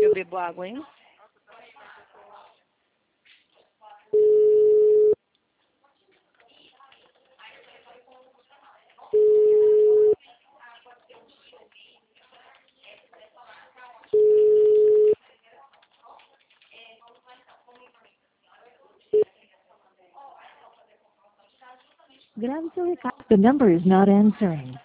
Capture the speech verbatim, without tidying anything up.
eu bebo água, hein? Grave seu recado. The number is not answering.